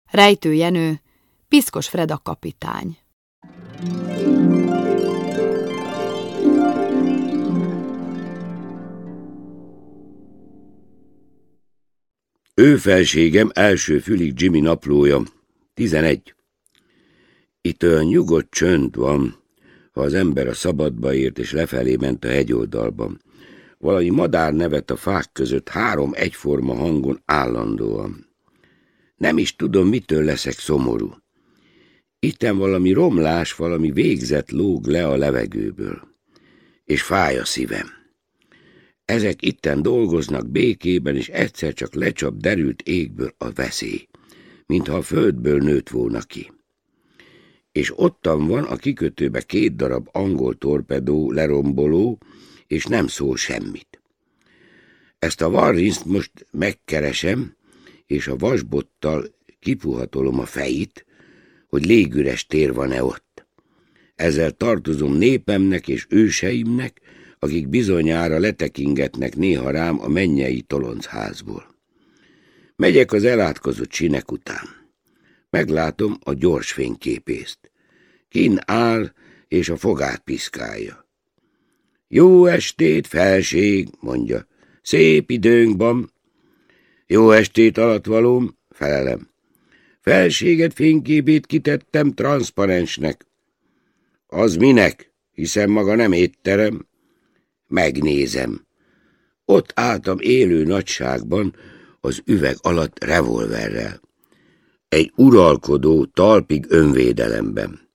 Rejtő Jenő, Piszkos Freda kapitány. Ő felségem első fülig Jimmy naplója, 11. Itt olyan nyugodt csönd van, ha az ember a szabadba ért és lefelé ment a hegyoldalban. Valami madár nevet a fák között 3 egyforma hangon állandóan. Nem is tudom, mitől leszek szomorú. Itten valami romlás, valami végzet lóg le a levegőből, és fáj a szívem. Ezek itten dolgoznak békében, és egyszer csak lecsap derült égből a veszély, mintha a földből nőtt volna ki. És ottan van a kikötőbe 2 darab angol torpedó leromboló, és nem szól semmit. Ezt a Warrinszt most megkeresem, és a vasbottal kipuhatolom a fejét, hogy légüres tér van-e ott. Ezzel tartozom népemnek és őseimnek, akik bizonyára letekingetnek néha rám a mennyei toloncházból. Megyek az elátkozott sinek után. Meglátom a gyors fényképészt. Kinn áll, és a fogát piszkálja. Jó estét, felség, mondja. Szép időnk van. Jó estét, alattvalóm, felelem. Felséget fényképét kitettem transzparensnek. Az minek, hiszen maga nem étterem. Megnézem. Ott álltam élő nagyságban, az üveg alatt revolverrel. Egy uralkodó talpig önvédelemben.